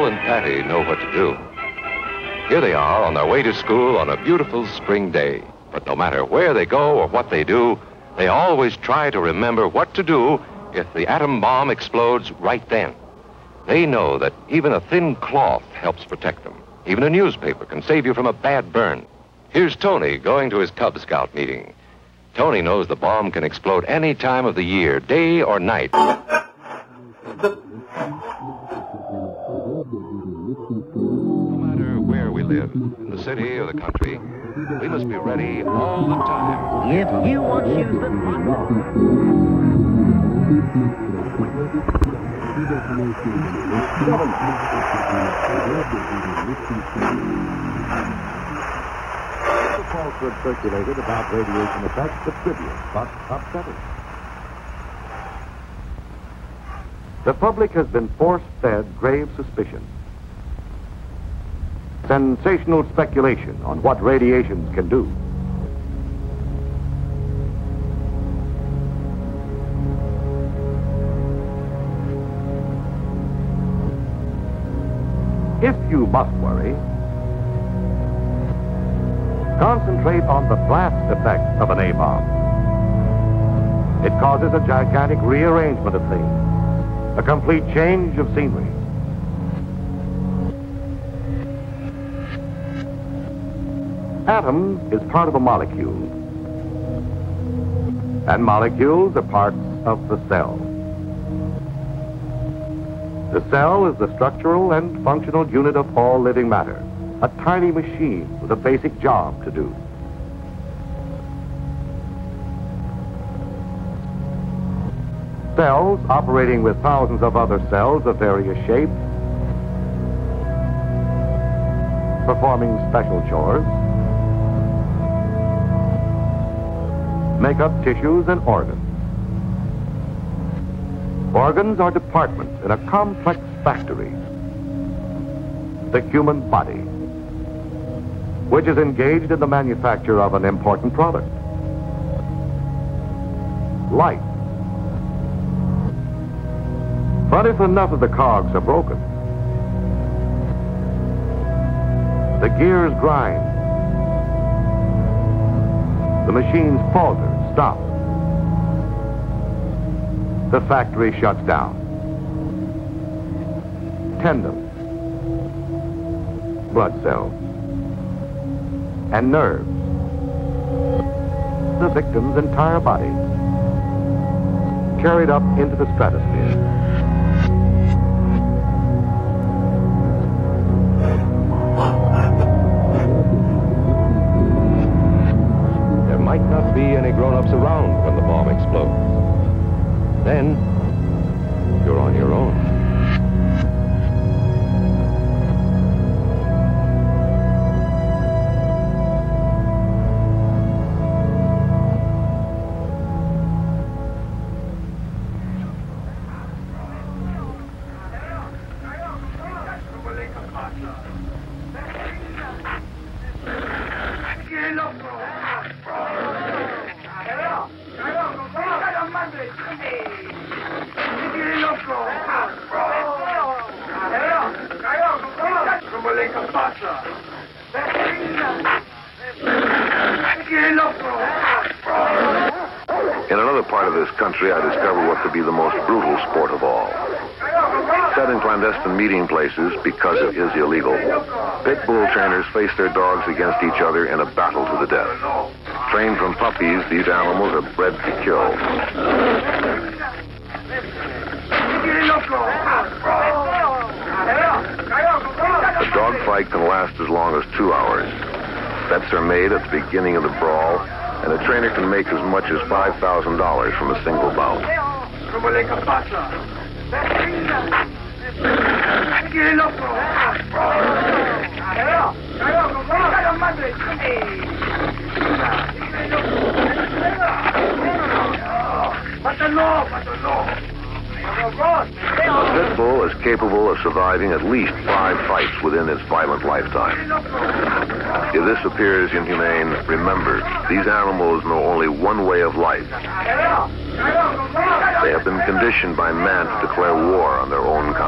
Paul and Patty know what to do. Here they are on their way to school on a beautiful spring day. But no matter where they go or what they do, they always try to remember what to do if the atom bomb explodes right then. They know that even a thin cloth helps protect them. Even a newspaper can save you from a bad burn. Here's Tony going to his Cub Scout meeting. Tony knows the bomb can explode any time of the year, day or night. No matter where we live, in the city or the country, we must be ready all the time. If you want to use the falsehood circulated about radiation effects the trivial but upsetting. The public has been force-fed grave suspicion. Sensational speculation on what radiations can do. If you must worry, concentrate on the blast effect of an A-bomb. It causes a gigantic rearrangement of things, a complete change of scenery. Atom is part of a molecule, and molecules are parts of the cell. The cell is the structural and functional unit of all living matter, a tiny machine with a basic job to do. Cells operating with thousands of other cells of various shapes, performing special chores, make up tissues and organs. Organs are departments in a complex factory, the human body, which is engaged in the manufacture of an important product, life. But if enough of the cogs are broken, the gears grind, the machines falter, stop. The factory shuts down. Tendons, blood cells, and nerves, the victim's entire body, carried up into the stratosphere. There might not be any grown-ups around when the bomb explodes. Then, you're on your own. In another part of this country, I discovered what could be the most brutal sport of all. Set in clandestine meeting places because it is illegal, pit bull trainers face their dogs against each other in a battle to the death. Trained from puppies, these animals are bred to kill. A dogfight can last as long as 2 hours. Bets are made at the beginning of the brawl, and a trainer can make as much as $5,000 from a single bout. A pit bull is capable of surviving at least 5 fights within its violent lifetime. If this appears inhumane, remember, these animals know only one way of life. They have been conditioned by man to declare war on their own